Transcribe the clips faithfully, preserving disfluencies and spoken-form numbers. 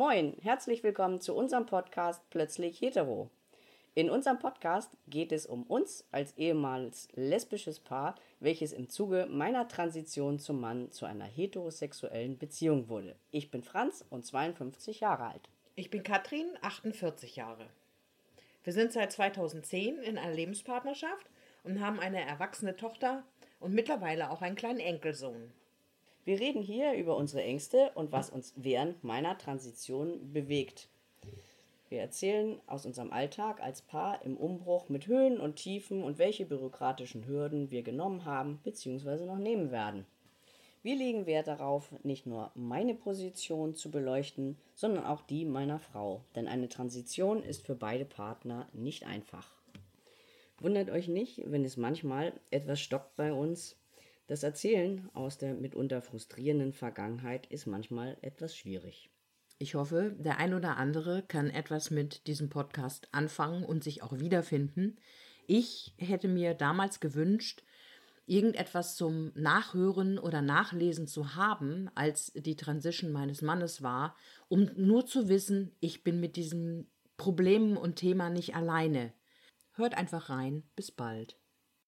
Moin, herzlich willkommen zu unserem Podcast Plötzlich Hetero. In unserem Podcast geht es um uns als ehemals lesbisches Paar, welches im Zuge meiner Transition zum Mann zu einer heterosexuellen Beziehung wurde. Ich bin Franz und zweiundfünfzig Jahre alt. Ich bin Katrin, achtundvierzig Jahre. Wir sind seit zweitausendzehn in einer Lebenspartnerschaft und haben eine erwachsene Tochter und mittlerweile auch einen kleinen Enkelsohn. Wir reden hier über unsere Ängste und was uns während meiner Transition bewegt. Wir erzählen aus unserem Alltag als Paar im Umbruch mit Höhen und Tiefen und welche bürokratischen Hürden wir genommen haben bzw. noch nehmen werden. Wir legen Wert darauf, nicht nur meine Position zu beleuchten, sondern auch die meiner Frau, denn eine Transition ist für beide Partner nicht einfach. Wundert euch nicht, wenn es manchmal etwas stockt bei uns. Das Erzählen aus der mitunter frustrierenden Vergangenheit ist manchmal etwas schwierig. Ich hoffe, der ein oder andere kann etwas mit diesem Podcast anfangen und sich auch wiederfinden. Ich hätte mir damals gewünscht, irgendetwas zum Nachhören oder Nachlesen zu haben, als die Transition meines Mannes war, um nur zu wissen, ich bin mit diesen Problemen und Thema nicht alleine. Hört einfach rein. Bis bald.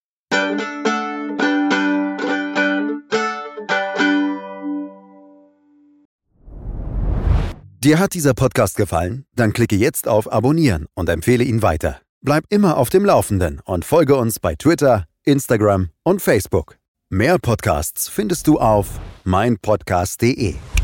Dir hat dieser Podcast gefallen? Dann klicke jetzt auf Abonnieren und empfehle ihn weiter. Bleib immer auf dem Laufenden und folge uns bei Twitter, Instagram und Facebook. Mehr Podcasts findest du auf meinpodcast punkt de.